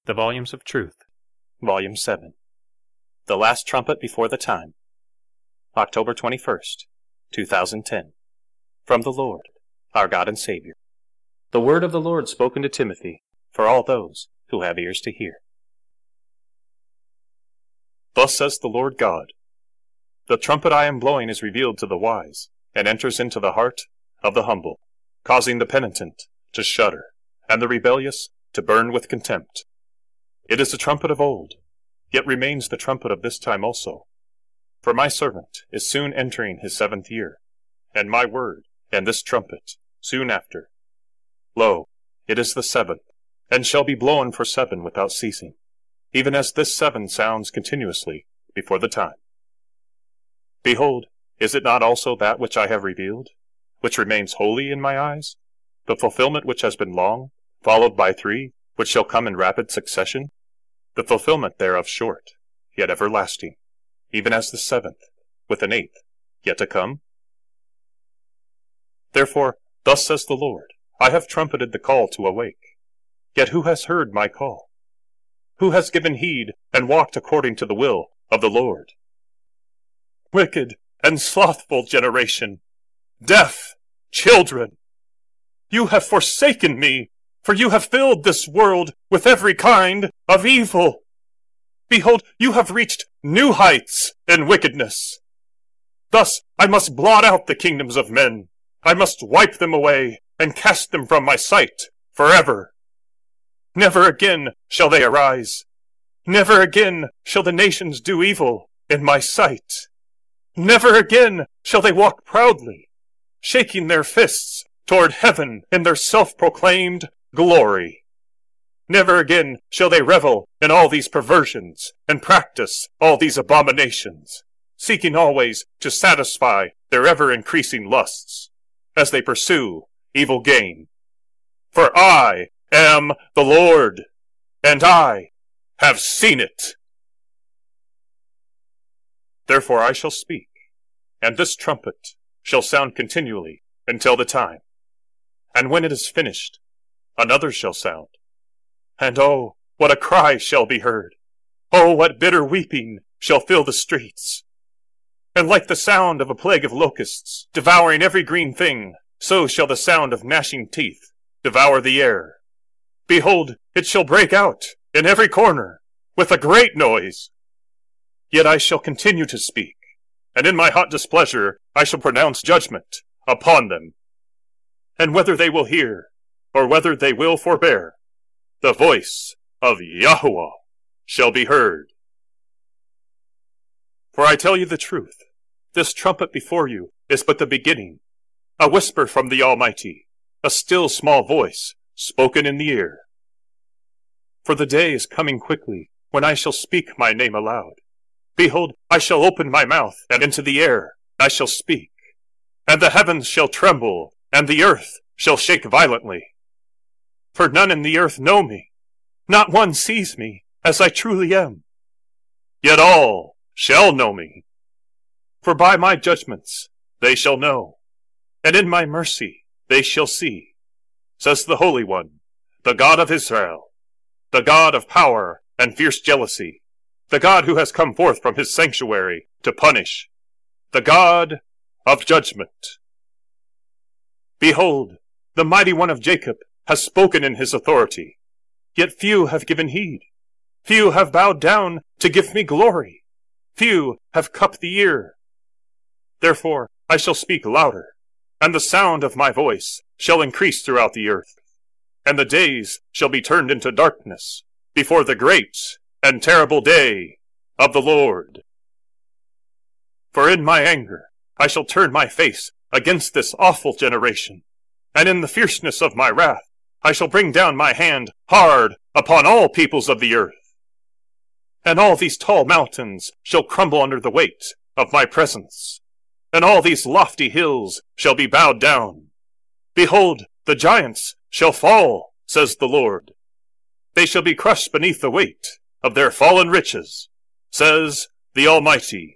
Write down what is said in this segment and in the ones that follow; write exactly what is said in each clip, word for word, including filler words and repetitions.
The Volumes of Truth, Volume seven. The Last Trumpet Before the Time. October twenty-first, two thousand ten. From the Lord, our God and Savior. The word of the Lord spoken to Timothy, for all those who have ears to hear. Thus says the Lord God, The trumpet I am blowing is revealed to the wise, and enters into the heart of the humble, causing the penitent to shudder, and the rebellious to burn with contempt. It is the trumpet of old, yet remains the trumpet of this time also. For my servant is soon entering his seventh year, and my word, and this trumpet, soon after. Lo, it is the seventh, and shall be blown for seven without ceasing, even as this seven sounds continuously before the time. Behold, is it not also that which I have revealed, which remains holy in my eyes, the fulfillment which has been long, followed by three, which shall come in rapid succession? The fulfillment thereof short, yet everlasting, even as the seventh, with an eighth, yet to come? Therefore, thus says the Lord, I have trumpeted the call to awake. Yet who has heard my call? Who has given heed and walked according to the will of the Lord? Wicked and slothful generation, deaf children, you have forsaken me, for you have filled this world with every kind of evil. Behold, you have reached new heights in wickedness. Thus I must blot out the kingdoms of men. I must wipe them away and cast them from my sight forever. Never again shall they arise. Never again shall the nations do evil in my sight. Never again shall they walk proudly, shaking their fists toward heaven in their self-proclaimed glory. Never again shall they revel in all these perversions and practice all these abominations, seeking always to satisfy their ever-increasing lusts, as they pursue evil gain. For I am the Lord, and I have seen it. Therefore I shall speak, and this trumpet shall sound continually until the time. And when it is finished, another shall sound. And oh, what a cry shall be heard! Oh, what bitter weeping shall fill the streets! And like the sound of a plague of locusts, devouring every green thing, so shall the sound of gnashing teeth devour the air. Behold, it shall break out in every corner, with a great noise. Yet I shall continue to speak, and in my hot displeasure I shall pronounce judgment upon them. And whether they will hear, or whether they will forbear, the voice of Yahuwah shall be heard. For I tell you the truth, this trumpet before you is but the beginning, a whisper from the Almighty, a still small voice spoken in the ear. For the day is coming quickly, when I shall speak my name aloud. Behold, I shall open my mouth, and into the air I shall speak. And the heavens shall tremble, and the earth shall shake violently. For none in the earth know me, not one sees me as I truly am. Yet all shall know me. For by my judgments they shall know, and in my mercy they shall see, says the Holy One, the God of Israel, the God of power and fierce jealousy, the God who has come forth from his sanctuary to punish, the God of judgment. Behold, the mighty one of Jacob has spoken in his authority, yet few have given heed. Few have bowed down to give me glory. Few have cupped the ear. Therefore I shall speak louder, and the sound of my voice shall increase throughout the earth, and the days shall be turned into darkness before the great and terrible day of the Lord. For in my anger I shall turn my face against this awful generation, and in the fierceness of my wrath I shall bring down my hand hard upon all peoples of the earth. And all these tall mountains shall crumble under the weight of my presence, and all these lofty hills shall be bowed down. Behold, the giants shall fall, says the Lord. They shall be crushed beneath the weight of their fallen riches, says the Almighty.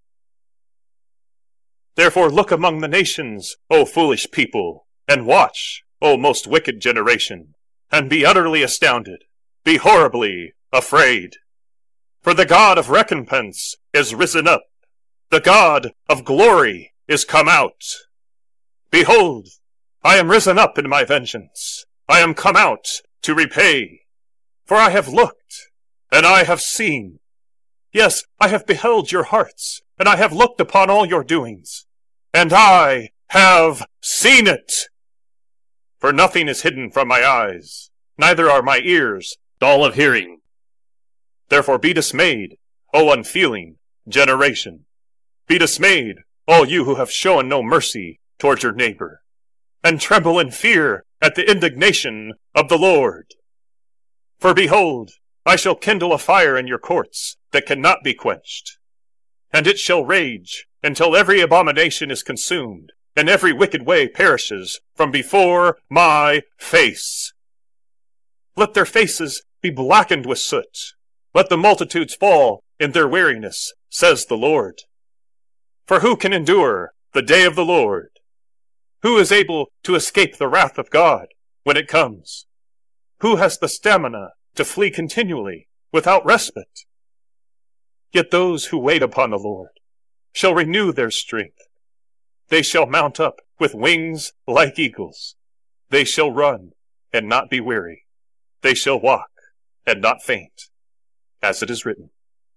Therefore look among the nations, O foolish people, and watch, O most wicked generation, and be utterly astounded, be horribly afraid. For the God of recompense is risen up. The God of glory is come out. Behold, I am risen up in my vengeance. I am come out to repay. For I have looked, and I have seen. Yes, I have beheld your hearts, and I have looked upon all your doings. And I have seen it. For nothing is hidden from my eyes, neither are my ears dull of hearing. Therefore be dismayed, O unfeeling generation. Be dismayed, all you who have shown no mercy towards your neighbor, and tremble in fear at the indignation of the Lord. For behold, I shall kindle a fire in your courts that cannot be quenched, and it shall rage until every abomination is consumed, and every wicked way perishes from before my face. Let their faces be blackened with soot. Let the multitudes fall in their weariness, says the Lord. For who can endure the day of the Lord? Who is able to escape the wrath of God when it comes? Who has the stamina to flee continually without respite? Yet those who wait upon the Lord shall renew their strength. They shall mount up with wings like eagles. They shall run and not be weary. They shall walk and not faint, as it is written.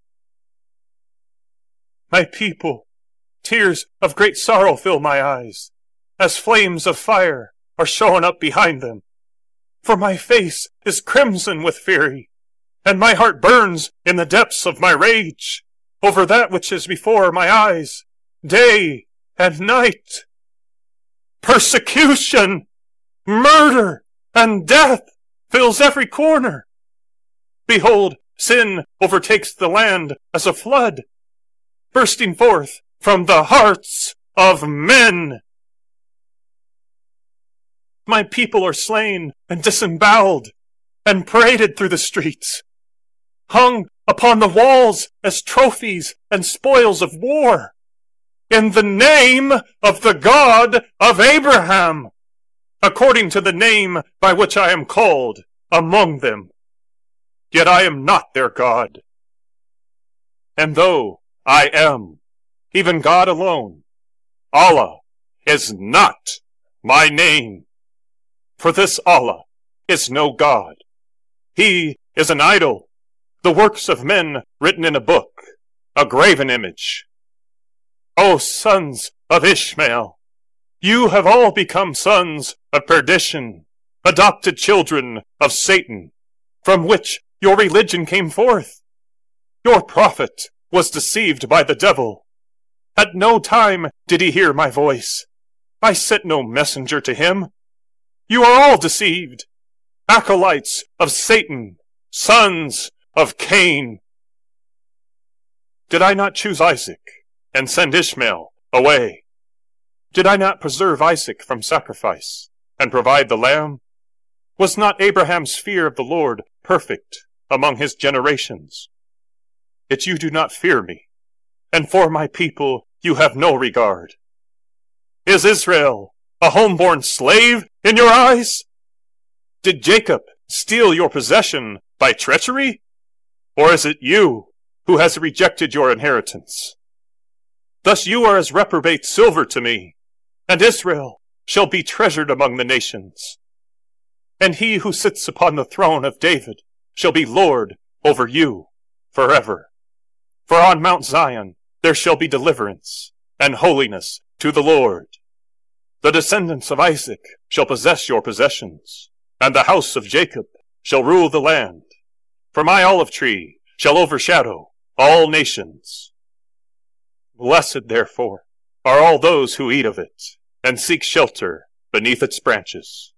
My people, tears of great sorrow fill my eyes, as flames of fire are showing up behind them. For my face is crimson with fury, and my heart burns in the depths of my rage over that which is before my eyes, day and night. Persecution, murder, and death fills every corner. Behold, sin overtakes the land as a flood, bursting forth from the hearts of men. My people are slain and disemboweled and paraded through the streets, hung upon the walls as trophies and spoils of war, in the name of the God of Abraham, according to the name by which I am called among them. Yet I am not their God. And though I am, even God alone, Allah is not my name. For this Allah is no God. He is an idol, the works of men written in a book, a graven image. O sons of Ishmael, you have all become sons of perdition, adopted children of Satan, from which your religion came forth. Your prophet was deceived by the devil. At no time did he hear my voice. I sent no messenger to him. You are all deceived, acolytes of Satan, sons of Cain. Did I not choose Isaac and send Ishmael away? Did I not preserve Isaac from sacrifice and provide the lamb? Was not Abraham's fear of the Lord perfect among his generations? Yet you do not fear me, and for my people you have no regard. Is Israel a homeborn slave in your eyes? Did Jacob steal your possession by treachery? Or is it you who has rejected your inheritance? Thus you are as reprobate silver to me, and Israel shall be treasured among the nations. And he who sits upon the throne of David shall be Lord over you forever. For on Mount Zion there shall be deliverance and holiness to the Lord. The descendants of Isaac shall possess your possessions, and the house of Jacob shall rule the land. For my olive tree shall overshadow all nations. Blessed, therefore, are all those who eat of it, and seek shelter beneath its branches.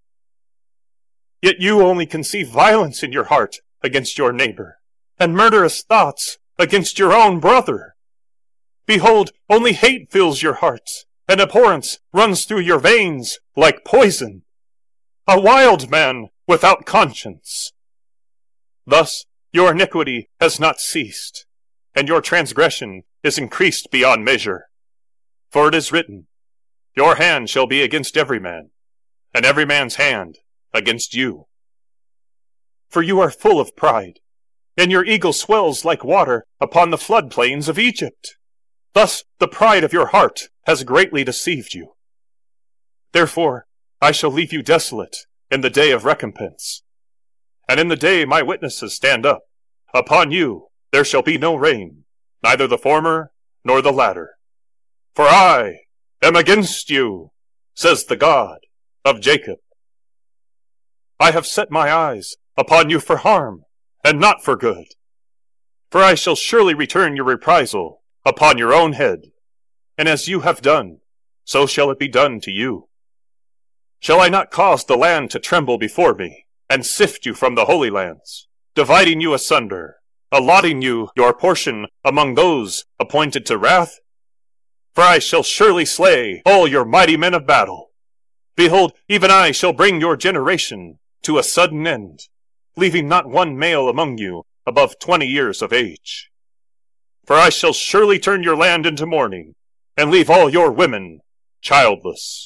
Yet you only conceive violence in your heart against your neighbor, and murderous thoughts against your own brother. Behold, only hate fills your heart, and abhorrence runs through your veins like poison. A wild man without conscience. Thus your iniquity has not ceased, and your transgression is increased beyond measure. For it is written, your hand shall be against every man, and every man's hand against you. for you are full of pride, and your eagle swells like water upon the floodplains of Egypt. Thus the pride of your heart has greatly deceived you. Therefore I shall leave you desolate in the day of recompense. And in the day my witnesses stand up, upon you there shall be no rain, neither the former nor the latter. For I am against you, says the God of Jacob. I have set my eyes upon you for harm, and not for good. For I shall surely return your reprisal upon your own head, and as you have done, so shall it be done to you. Shall I not cause the land to tremble before me, and sift you from the holy lands, dividing you asunder, allotting you your portion among those appointed to wrath? For I shall surely slay all your mighty men of battle. Behold, even I shall bring your generation to a sudden end, leaving not one male among you above twenty years of age. For I shall surely turn your land into mourning, and leave all your women childless.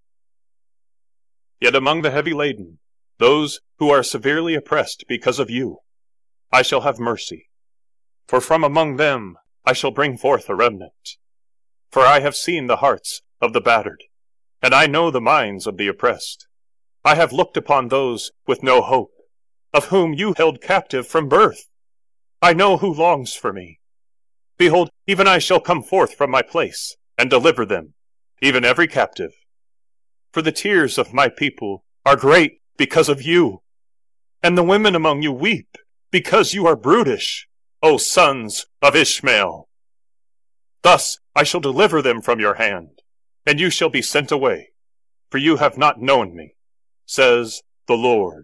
Yet among the heavy laden, those who are severely oppressed because of you, I shall have mercy. For from among them I shall bring forth a remnant. For I have seen the hearts of the battered, and I know the minds of the oppressed. I have looked upon those with no hope, of whom you held captive from birth. I know who longs for me. Behold, even I shall come forth from my place, and deliver them, even every captive. For the tears of my people are great because of you, and the women among you weep because you are brutish, O sons of Ishmael. Thus I shall deliver them from your hand, and you shall be sent away, for you have not known me, says the Lord.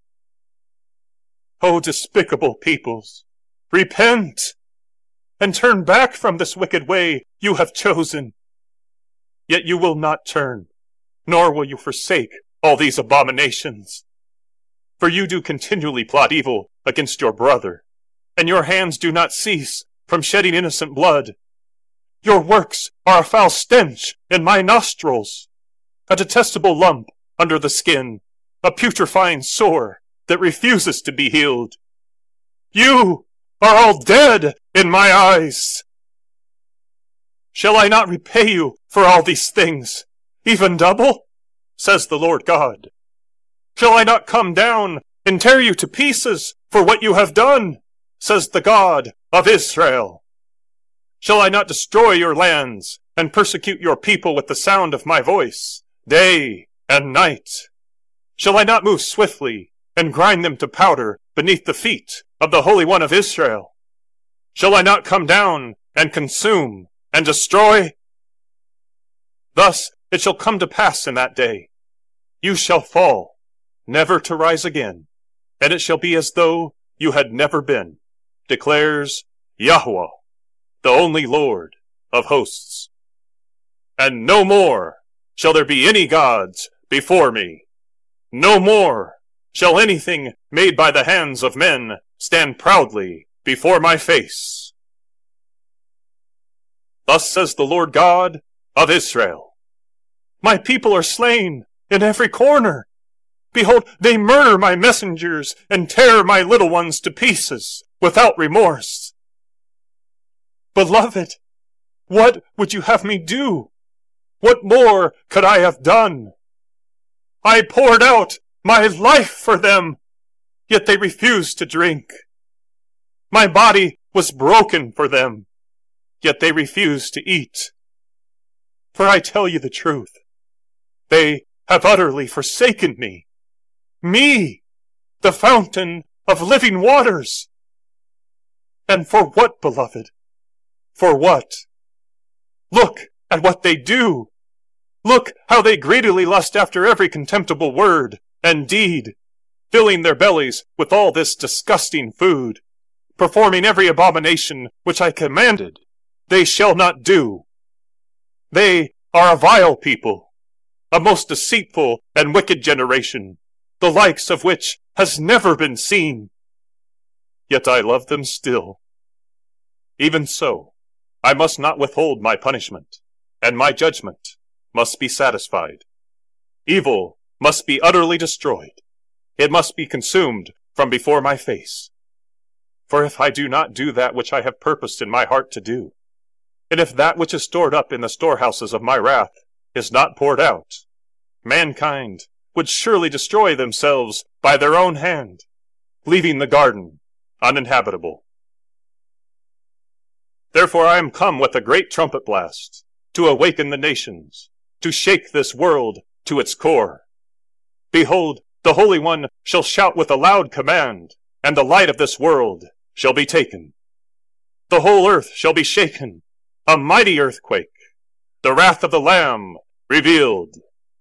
O despicable peoples, repent, and turn back from this wicked way you have chosen. Yet you will not turn, nor will you forsake all these abominations. For you do continually plot evil against your brother, and your hands do not cease from shedding innocent blood. Your works are a foul stench in my nostrils, a detestable lump under the skin, a putrefying sore that refuses to be healed. You are all dead in my eyes. Shall I not repay you for all these things, even double? Says the Lord God. Shall I not come down and tear you to pieces for what you have done? Says the God of Israel. Shall I not destroy your lands and persecute your people with the sound of my voice, day and night? Shall I not move swiftly and grind them to powder beneath the feet of the Holy One of Israel? Shall I not come down and consume and destroy? Thus it shall come to pass in that day, you shall fall, never to rise again, and it shall be as though you had never been, declares Yahweh, the only Lord of hosts. And no more shall there be any gods before me. No more shall anything made by the hands of men stand proudly before my face. Thus says the Lord God of Israel. My people are slain in every corner. Behold, they murder my messengers and tear my little ones to pieces without remorse. Beloved, what would you have me do? What more could I have done? I poured out my life for them, yet they refused to drink. My body was broken for them, yet they refused to eat. For I tell you the truth, they have utterly forsaken me, me, the fountain of living waters. And for what, beloved? For what? Look at what they do. Look how they greedily lust after every contemptible word and deed, filling their bellies with all this disgusting food, performing every abomination which I commanded they shall not do. They are a vile people, a most deceitful and wicked generation, the likes of which has never been seen. Yet I love them still. Even so, I must not withhold my punishment, and my judgment must be satisfied. Evil must be utterly destroyed. It must be consumed from before my face. For if I do not do that which I have purposed in my heart to do, and if that which is stored up in the storehouses of my wrath is not poured out, mankind would surely destroy themselves by their own hand, leaving the garden uninhabitable. Therefore I am come with a great trumpet blast, to awaken the nations, to shake this world to its core. Behold, the Holy One shall shout with a loud command, and the light of this world shall be taken. The whole earth shall be shaken, a mighty earthquake, the wrath of the Lamb revealed.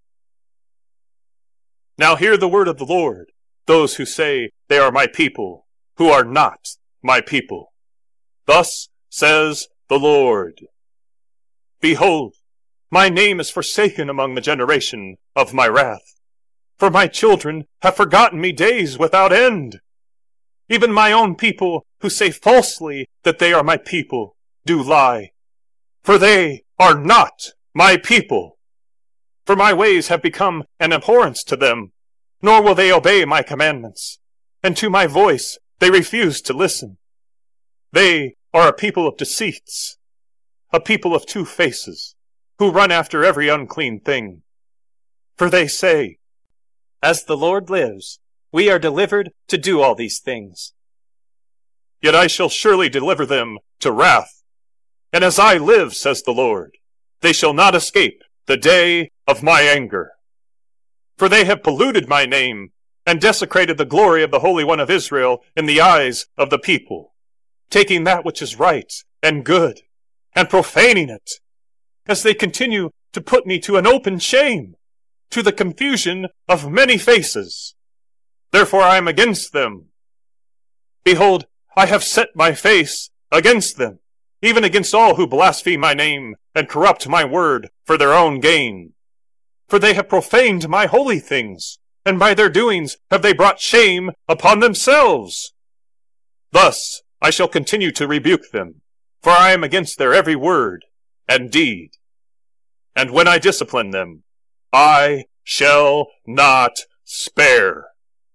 Now hear the word of the Lord, those who say they are my people, who are not my people. Thus says the Lord, Behold, my name is forsaken among the generation of my wrath, for my children have forgotten me days without end. Even my own people, who say falsely that they are my people, do lie, for they are not my people. For my ways have become an abhorrence to them, nor will they obey my commandments, and to my voice they refuse to listen. They are a people of deceits, a people of two faces, who run after every unclean thing. For they say, As the Lord lives, we are delivered to do all these things. Yet I shall surely deliver them to wrath. And as I live, says the Lord, they shall not escape the day of my anger. For they have polluted my name, and desecrated the glory of the Holy One of Israel in the eyes of the people, taking that which is right and good, and profaning it, as they continue to put me to an open shame, to the confusion of many faces. Therefore I am against them. Behold, I have set my face against them, even against all who blaspheme my name, and corrupt my word for their own gain. For they have profaned my holy things, and by their doings have they brought shame upon themselves. Thus I shall continue to rebuke them, for I am against their every word and deed. And when I discipline them, I shall not spare.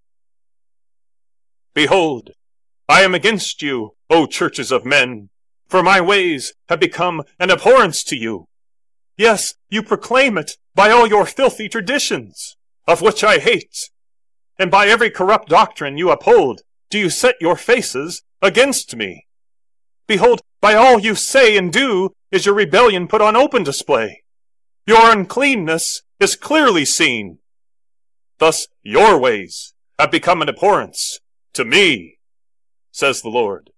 Behold, I am against you, O churches of men, for my ways have become an abhorrence to you. Yes, you proclaim it by all your filthy traditions, of which I hate. And by every corrupt doctrine you uphold, do you set your faces against me. Behold, by all you say and do is your rebellion put on open display. Your uncleanness is clearly seen. Thus your ways have become an abhorrence to me, says the Lord.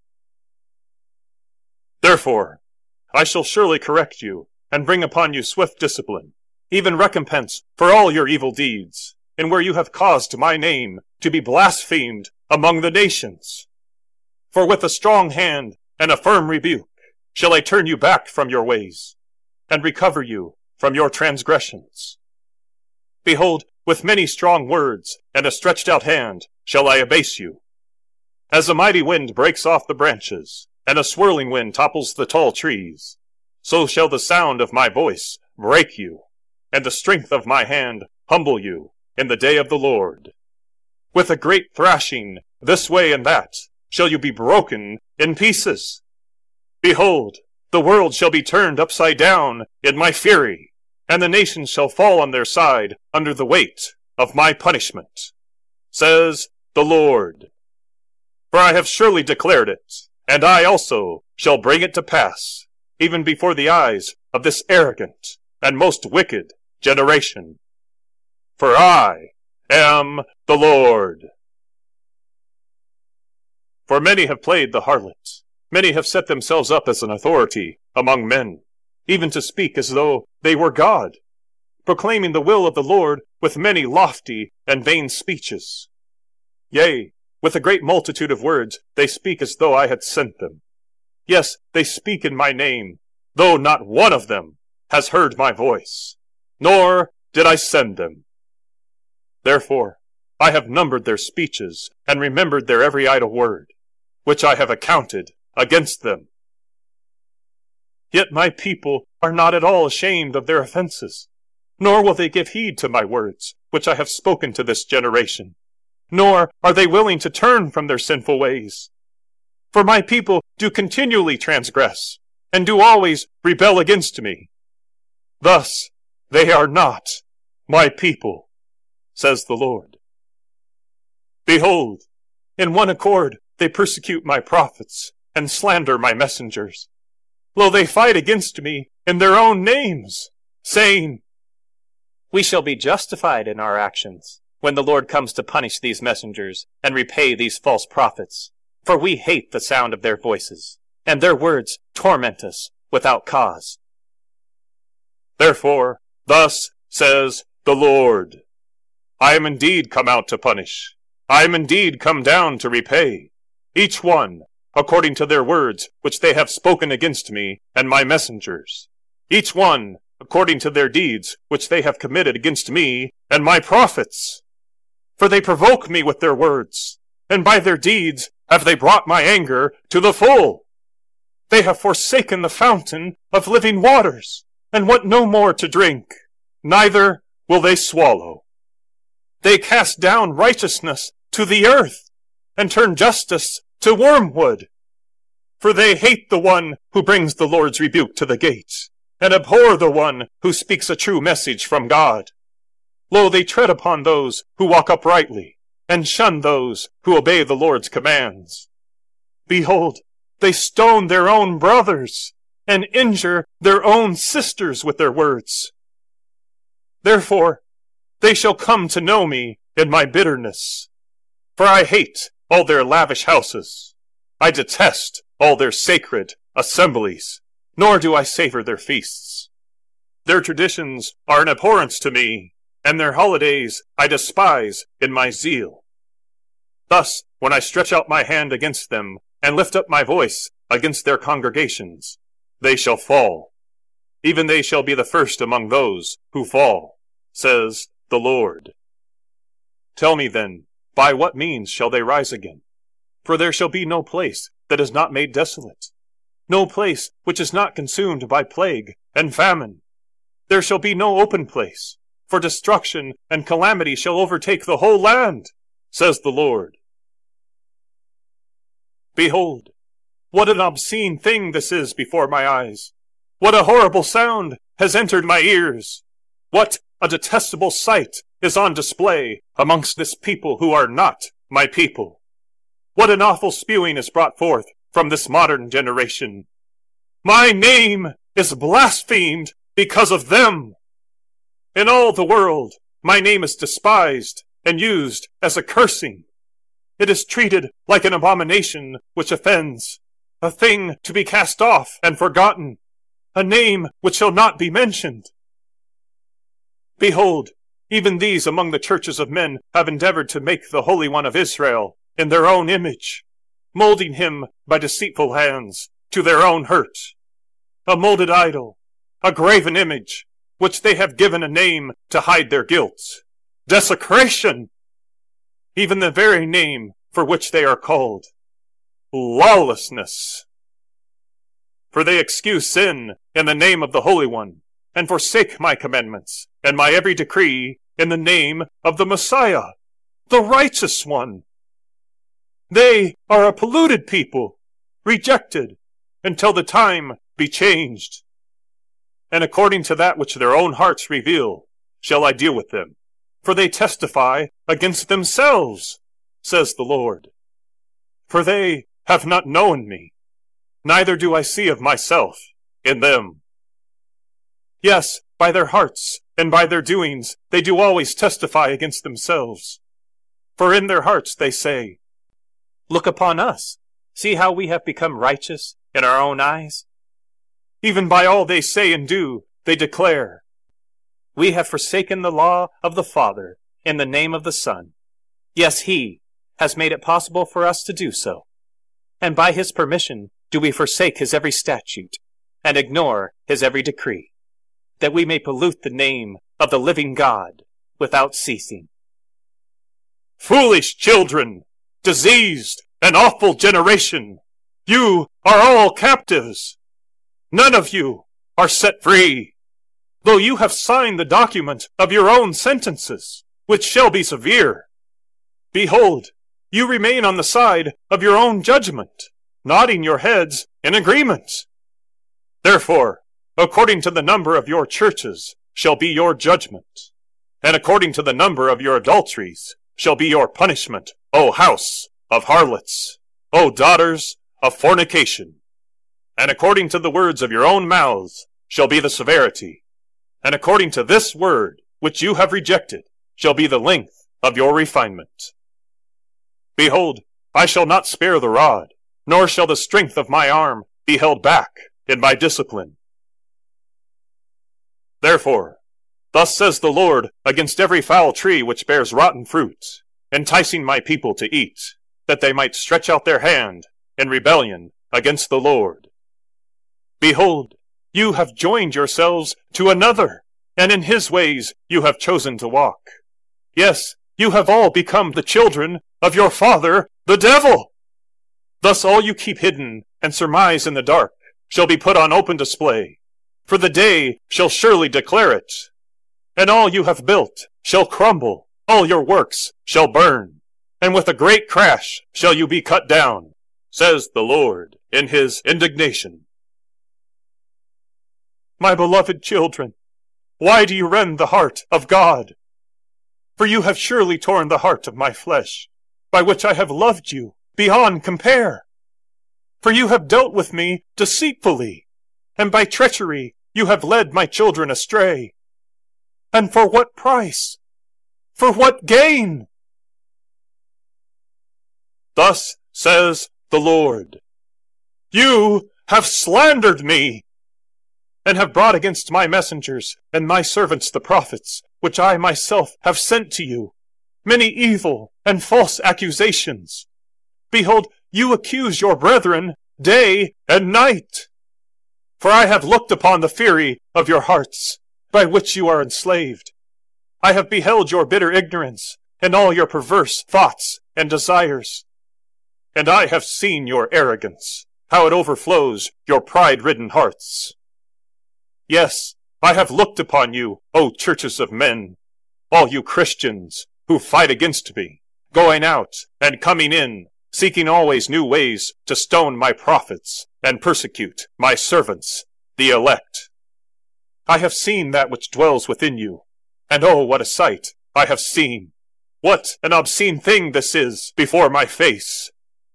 Therefore, I shall surely correct you, and bring upon you swift discipline, even recompense for all your evil deeds, and where you have caused my name to be blasphemed among the nations. For with a strong hand and a firm rebuke shall I turn you back from your ways, and recover you from your transgressions. Behold, with many strong words and a stretched out hand shall I abase you. As a mighty wind breaks off the branches, and a swirling wind topples the tall trees, so shall the sound of my voice break you, and the strength of my hand humble you in the day of the Lord. With a great thrashing this way and that shall you be broken in pieces. Behold, the world shall be turned upside down in my fury, and the nations shall fall on their side under the weight of my punishment, says the Lord. For I have surely declared it, and I also shall bring it to pass, even before the eyes of this arrogant and most wicked generation. For I am the Lord. For many have played the harlot, many have set themselves up as an authority among men, even to speak as though they were God, proclaiming the will of the Lord with many lofty and vain speeches. Yea, with a great multitude of words they speak as though I had sent them. Yes, they speak in my name, though not one of them has heard my voice, nor did I send them. Therefore I have numbered their speeches, and remembered their every idle word, which I have accounted against them. Yet my people are not at all ashamed of their offenses, nor will they give heed to my words, which I have spoken to this generation. nor are they willing to turn from their sinful ways. For my people do continually transgress, and do always rebel against me. Thus they are not my people, says the Lord. Behold, in one accord they persecute my prophets, and slander my messengers. Lo, they fight against me in their own names, saying, We shall be justified in our actions, when the Lord comes to punish these messengers, and repay these false prophets. For we hate the sound of their voices, and their words torment us without cause. Therefore, thus says the Lord, I am indeed come out to punish. I am indeed come down to repay, each one according to their words which they have spoken against me and my messengers, each one according to their deeds which they have committed against me and my prophets. For they provoke me with their words, and by their deeds have they brought my anger to the full. They have forsaken the fountain of living waters, and want no more to drink, neither will they swallow. They cast down righteousness to the earth, and turn justice to wormwood. For they hate the one who brings the Lord's rebuke to the gates, and abhor the one who speaks a true message from God. Lo, they tread upon those who walk uprightly, and shun those who obey the Lord's commands. Behold, they stone their own brothers, and injure their own sisters with their words. Therefore, they shall come to know me in my bitterness. For I hate all their lavish houses. I detest all their sacred assemblies, nor do I savor their feasts. Their traditions are an abhorrence to me, and their holidays I despise in my zeal. Thus, when I stretch out my hand against them, and lift up my voice against their congregations, they shall fall. Even they shall be the first among those who fall, says the Lord. Tell me then, by what means shall they rise again? For there shall be no place that is not made desolate, no place which is not consumed by plague and famine. There shall be no open place, for destruction and calamity shall overtake the whole land, says the Lord. Behold, what an obscene thing this is before my eyes! What a horrible sound has entered my ears! What a detestable sight is on display amongst this people who are not my people! What an awful spewing is brought forth from this modern generation! My name is blasphemed because of them! In all the world, my name is despised and used as a cursing. It is treated like an abomination which offends, a thing to be cast off and forgotten, a name which shall not be mentioned. Behold, even these among the churches of men have endeavored to make the Holy One of Israel in their own image, molding him by deceitful hands to their own hurt. A molded idol, a graven image, which they have given a name to hide their guilt. Desecration! Even the very name for which they are called. Lawlessness! For they excuse sin in the name of the Holy One, and forsake my commandments, and my every decree in the name of the Messiah, the righteous one. They are a polluted people, rejected, until the time be changed. And according to that which their own hearts reveal, shall I deal with them. For they testify against themselves, says the Lord. For they have not known me, neither do I see of myself in them. Yes, by their hearts and by their doings they do always testify against themselves. For in their hearts they say, Look upon us, see how we have become righteous in our own eyes. Even by all they say and do, they declare, We have forsaken the law of the Father in the name of the Son. Yes, he has made it possible for us to do so. And by his permission do we forsake his every statute, and ignore his every decree, that we may pollute the name of the living God without ceasing. Foolish children, diseased and awful generation, you are all captives. None of you are set free, though you have signed the document of your own sentences, which shall be severe. Behold, you remain on the side of your own judgment, nodding your heads in agreement. Therefore, according to the number of your churches shall be your judgment, and according to the number of your adulteries shall be your punishment, O house of harlots, O daughters of fornication. And according to the words of your own mouths shall be the severity, and according to this word which you have rejected shall be the length of your refinement. Behold, I shall not spare the rod, nor shall the strength of my arm be held back in my discipline. Therefore, thus says the Lord against every foul tree which bears rotten fruit, enticing my people to eat, that they might stretch out their hand in rebellion against the Lord. Behold, you have joined yourselves to another, and in his ways you have chosen to walk. Yes, you have all become the children of your father, the devil. Thus all you keep hidden and surmise in the dark shall be put on open display, for the day shall surely declare it. And all you have built shall crumble, all your works shall burn, and with a great crash shall you be cut down, says the Lord in his indignation. My beloved children, why do you rend the heart of God? For you have surely torn the heart of my flesh, by which I have loved you beyond compare. For you have dealt with me deceitfully, and by treachery you have led my children astray. And for what price? For what gain? Thus says the Lord, you have slandered me, and have brought against my messengers and my servants the prophets, which I myself have sent to you, many evil and false accusations. Behold, you accuse your brethren day and night. For I have looked upon the fury of your hearts, by which you are enslaved. I have beheld your bitter ignorance, and all your perverse thoughts and desires. And I have seen your arrogance, how it overflows your pride-ridden hearts. Yes, I have looked upon you, O churches of men, all you Christians who fight against me, going out and coming in, seeking always new ways to stone my prophets and persecute my servants, the elect. I have seen that which dwells within you, and oh, what a sight I have seen! What an obscene thing this is before my face!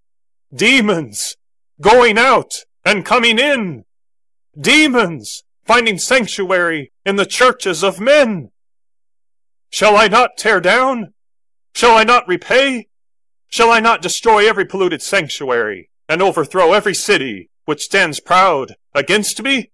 Demons going out and coming in! Demons finding sanctuary in the churches of men! Shall I not tear down? Shall I not repay? Shall I not destroy every polluted sanctuary, and overthrow every city which stands proud against me?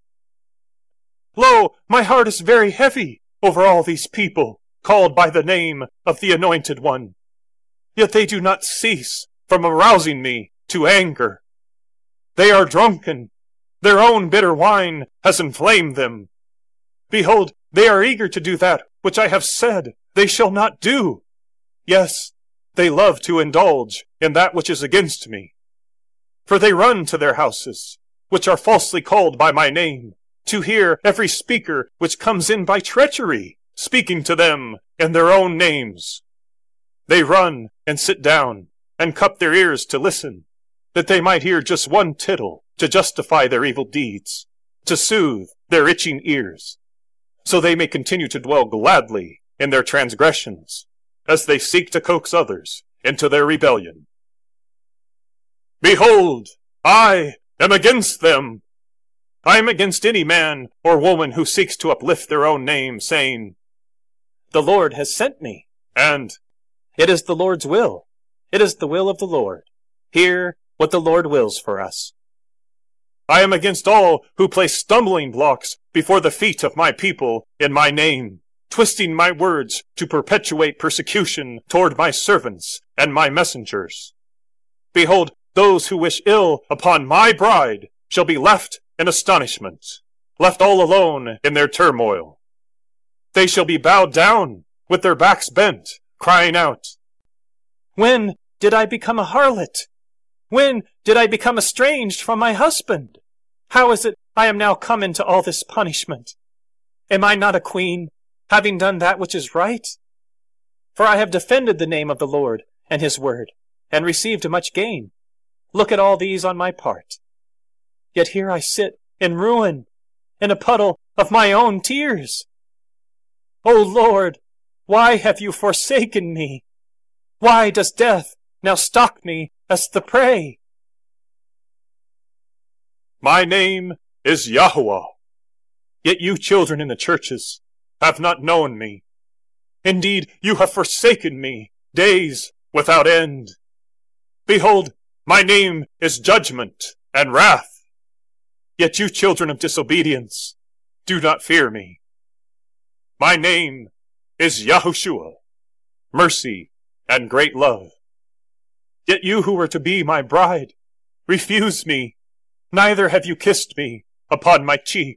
Lo, my heart is very heavy over all these people, called by the name of the Anointed One. Yet they do not cease from arousing me to anger. They are drunken. Their own bitter wine has inflamed them. Behold, they are eager to do that which I have said they shall not do. Yes, they love to indulge in that which is against me. For they run to their houses, which are falsely called by my name, to hear every speaker which comes in by treachery, speaking to them in their own names. They run and sit down, and cup their ears to listen, that they might hear just one tittle to justify their evil deeds, to soothe their itching ears, so they may continue to dwell gladly in their transgressions, as they seek to coax others into their rebellion. Behold, I am against them. I am against any man or woman who seeks to uplift their own name, saying, "The Lord has sent me," and "It is the Lord's will. It is the will of the Lord. Hear what the Lord wills for us." I am against all who place stumbling blocks before the feet of my people in my name, twisting my words to perpetuate persecution toward my servants and my messengers. Behold, those who wish ill upon my bride shall be left in astonishment, left all alone in their turmoil. They shall be bowed down, with their backs bent, crying out, "When did I become a harlot? When did I become estranged from my husband? How is it I am now come into all this punishment? Am I not a queen, having done that which is right? For I have defended the name of the Lord, and his word, and received much gain. Look at all these on my part. Yet here I sit in ruin, in a puddle of my own tears. O Lord, why have you forsaken me? Why does death now stalk me as the prey? My name is Yahuwah, yet you children in the churches have not known me. Indeed, you have forsaken me days without end. Behold, my name is Judgment and Wrath, yet you children of disobedience do not fear me. My name is Yahushua, Mercy and Great Love, yet you who were to be my bride refuse me, neither have you kissed me upon my cheek.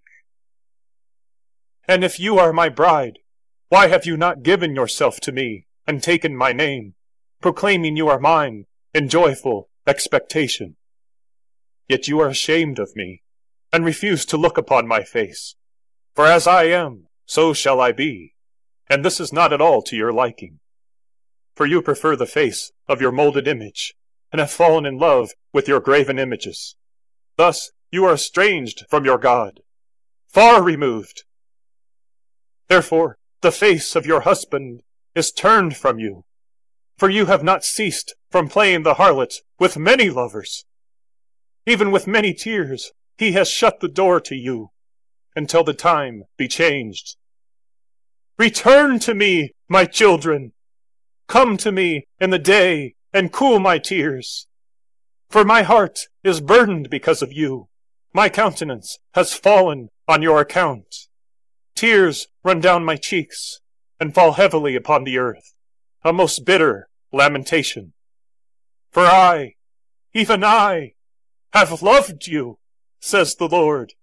And if you are my bride, why have you not given yourself to me and taken my name, proclaiming you are mine in joyful expectation? Yet you are ashamed of me, and refuse to look upon my face. For as I am, so shall I be, and this is not at all to your liking. For you prefer the face of your molded image, and have fallen in love with your graven images. Thus you are estranged from your God, far removed. Therefore the face of your husband is turned from you, for you have not ceased from playing the harlot with many lovers. Even with many tears he has shut the door to you, until the time be changed. Return to me, my children! Come to me in the day, and cool my tears. For my heart is burdened because of you. My countenance has fallen on your account. Tears run down my cheeks, and fall heavily upon the earth, a most bitter lamentation. For I, even I, have loved you, says the Lord.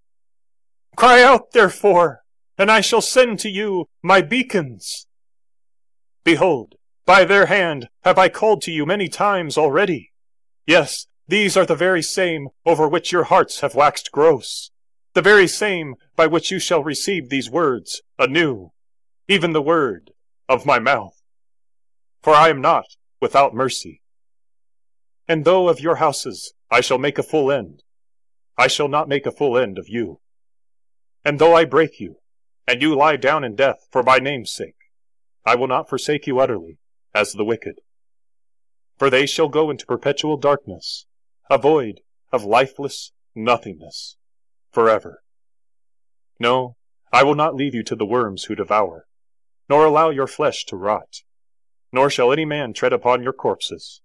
Cry out, therefore, and I shall send to you my beacons. Behold, by their hand have I called to you many times already. Yes, these are the very same over which your hearts have waxed gross, the very same by which you shall receive these words anew, even the word of my mouth. For I am not without mercy. And though of your houses I shall make a full end, I shall not make a full end of you. And though I break you, and you lie down in death for my name's sake, I will not forsake you utterly, as the wicked. For they shall go into perpetual darkness, a void of lifeless nothingness, forever. No, I will not leave you to the worms who devour, nor allow your flesh to rot, nor shall any man tread upon your corpses.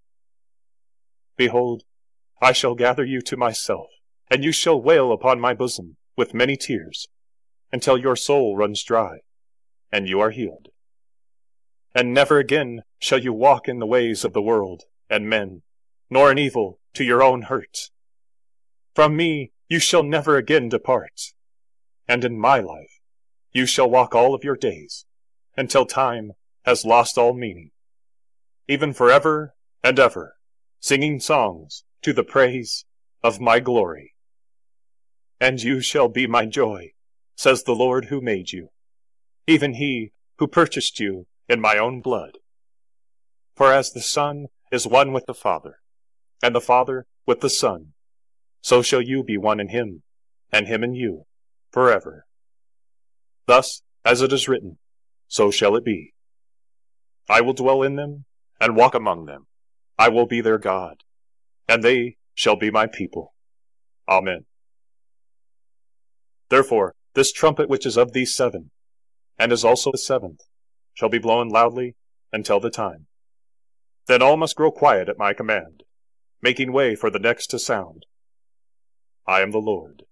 Behold, I shall gather you to myself, and you shall wail upon my bosom with many tears, until your soul runs dry, and you are healed. And never again shall you walk in the ways of the world and men, nor in evil to your own hurt. From me you shall never again depart, and in my life you shall walk all of your days, until time has lost all meaning, even forever and ever, singing songs to the praise of my glory. And you shall be my joy, says the Lord who made you, even he who purchased you in my own blood. For as the Son is one with the Father, and the Father with the Son, so shall you be one in him, and him in you, forever. Thus, as it is written, so shall it be. I will dwell in them, and walk among them. I will be their God, and they shall be my people. Amen. Therefore, this trumpet which is of these seven, and is also the seventh, shall be blown loudly until the time. Then all must grow quiet at my command, making way for the next to sound. I am the Lord.